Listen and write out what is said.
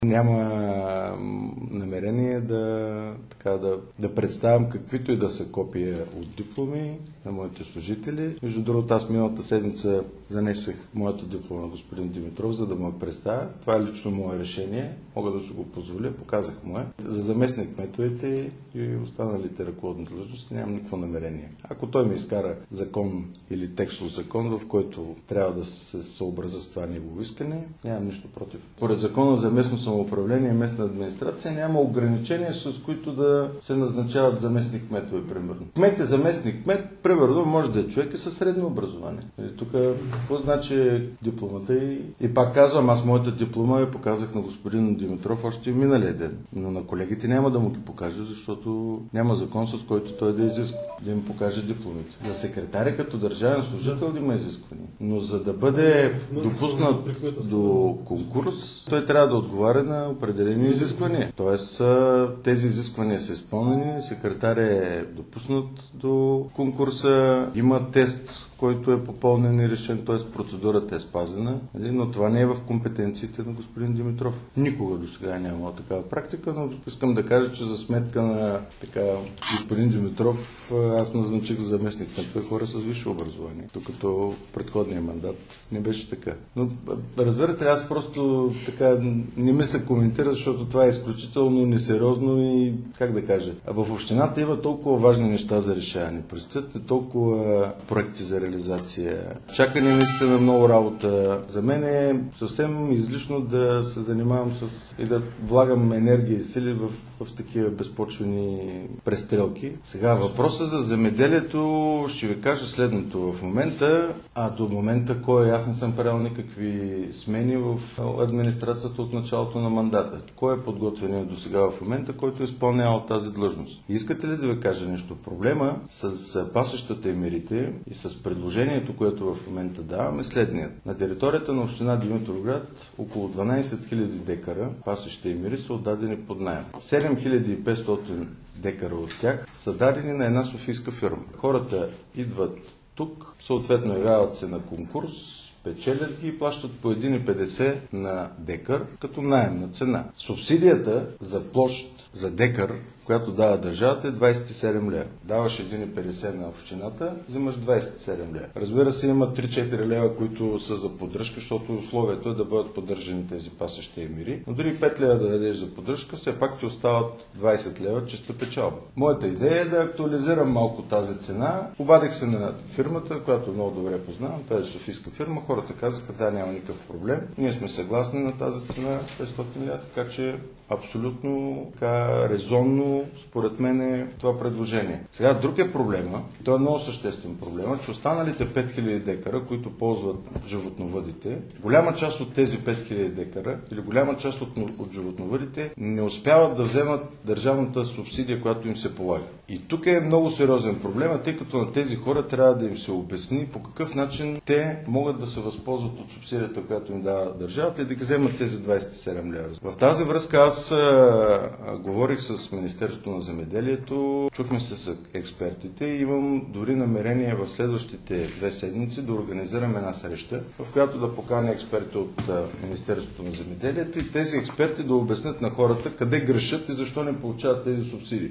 Няма намерение да представям каквито и да са копия от дипломи на моите служители. Между другото, аз миналата седмица занесах моята диплома на господин Димитров, за да му я представя. Това е лично мое решение. Мога да си го позволя. Показах му я. За заместник-кметовете и останалите ръководни длъжности нямам никакво намерение. Ако той ми изкара закон или текстов закон, в който трябва да се съобразя с това негово искане, нямам нищо против. Поред закона за местно самоуправление и местна администрация няма ограничения, с които да се назначават заместник-кметове, примерно. Кмет е заместник-кмет, примерно, може да е човек и със средно образование. Тук какво значи дипломата? И пак казвам, аз моята диплома я показах на господин Димитров още и миналия ден. Но на колегите няма да му ги покажа, защото няма закон, с който той да изисква да им покаже дипломите. За секретаря като държавен служител има изисквания. Но за да бъде допуснат до конкурс, той трябва да отговаря на определени изисквания. Тоест, тези изисквания са изпълнени, секретар е допуснат до конкурса, има тест, който е попълнен и решен, т.е. процедурата е спазена, но това не е в компетенциите на господин Димитров. Никога до сега е нямало такава практика, но искам да кажа, че за сметка на господин Димитров аз назначих заместник-кметове хора с висше образование, докато предходния мандат не беше така. Но разберете, аз просто не ми се коментира, защото това е изключително несериозно и как да кажа. В общината има толкова важни неща за решаване. Предстоят не толкова проекти за реализация. Чакане наистина много работа. За мен е съвсем излишно да се занимавам и да влагам енергия и сили в такива безпочвени престрелки. Сега въпросът за земеделието ще ви кажа следното. В момента, до момента аз не съм правил никакви смени в администрацията от началото на мандата. Кой е подготвеният до сега в момента, който е изпълнявал тази длъжност? Искате ли да ви кажа нещо? Проблема с пасищата и мерите и с предложението, което в момента давам, е следният. На територията на община Димитровград около 12 000 декара пасища и мери са отдадени под наем. 7500 декара от тях са дадени на една софийска фирма. Хората идват тук, съответно явяват се на конкурс, печелят ги и плащат по 1,50 на декар като наемна цена. Субсидията за площ за декар, която дава държавата, е 27 лева. Даваш 1,50 на общината, взимаш 27 лева. Разбира се, има 3-4 лева, които са за поддръжка, защото условието е да бъдат поддържани тези пасища и мери. Но дори 5 лева да дадеш за поддръжка, все пак ти остават 20 лева чиста печалба. Моята идея е да актуализирам малко тази цена. Обадих се на фирмата, която много добре познавам, тази софийска фирма. Хората казаха, да, няма никакъв проблем. Ние сме съгласни на тази цена, 500 лева, така че абсолютно резонно, според мен, е това предложение. Сега друг е проблема, той е много съществен проблема, че останалите 5000 декара, които ползват животновъдите, голяма част от тези 5000 декара или голяма част от животновъдите не успяват да вземат държавната субсидия, която им се полага. И тук е много сериозен проблем, тъй като на тези хора трябва да им се обясни по какъв начин те могат да се възползват от субсидията, която им дава държавата и да ги вземат тези 27 лева. В тази връзка аз говорих с Министерството на земеделието, чухме се с експертите и имам дори намерение в следващите 2 седмици да организирам една среща, в която да поканя експерти от Министерството на земеделието и тези експерти да обяснят на хората къде грешат и защо не получават тези субсидии.